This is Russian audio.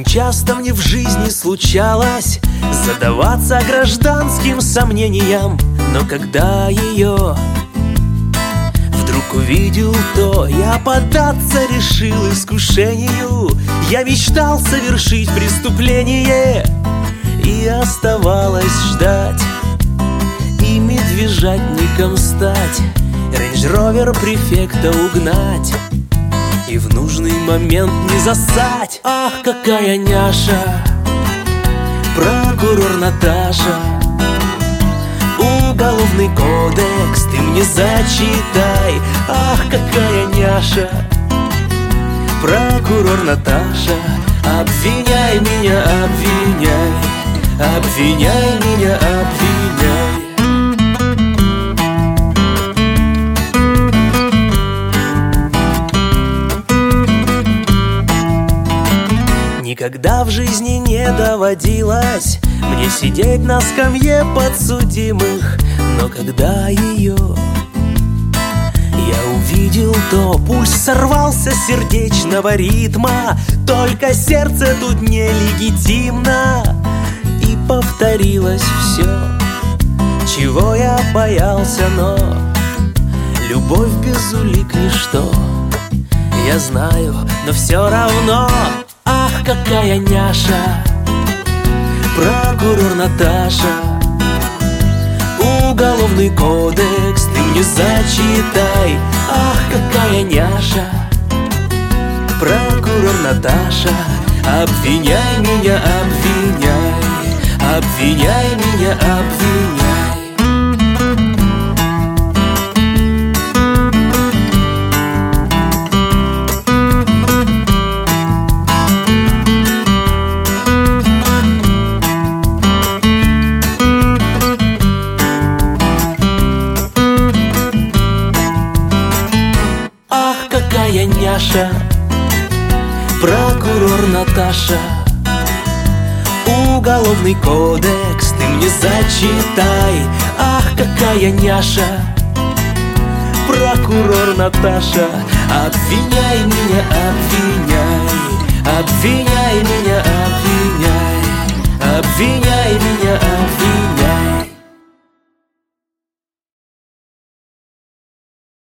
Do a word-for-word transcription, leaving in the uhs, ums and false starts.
часто мне в жизни случалось задаваться гражданским сомнениям, но когда ее вдруг увидел, то я поддаться решил искушению. Я мечтал совершить преступление, и оставалось ждать и медвежатником стать, рейндж-ровер префекта угнать и в нужный момент не засать. Ах, какая няша, прокурор Наташа, уголовный кодекс ты мне зачитай. Ах, какая няша, прокурор Наташа, обвиняй меня, обвиняй, обвиняй меня, обвиняй. Никогда в жизни не доводилось мне сидеть на скамье подсудимых, но когда ее я увидел, то пульс сорвался с сердечного ритма. Только сердце тут нелегитимно, и повторилось все, чего я боялся, но любовь без улик ничто. Я знаю, но все равно. Ах, какая няша, прокурор Наташа, уголовный кодекс ты мне зачитай. Ах, какая няша, прокурор Наташа, обвиняй меня, обвиняй, обвиняй меня, обвиняй. Какая няша, прокурор Наташа, уголовный кодекс ты мне зачитай. Ах, какая няша, прокурор Наташа, обвиняй меня, обвиняй, обвиняй меня, обвиняй, обвиняй меня, обвиняй.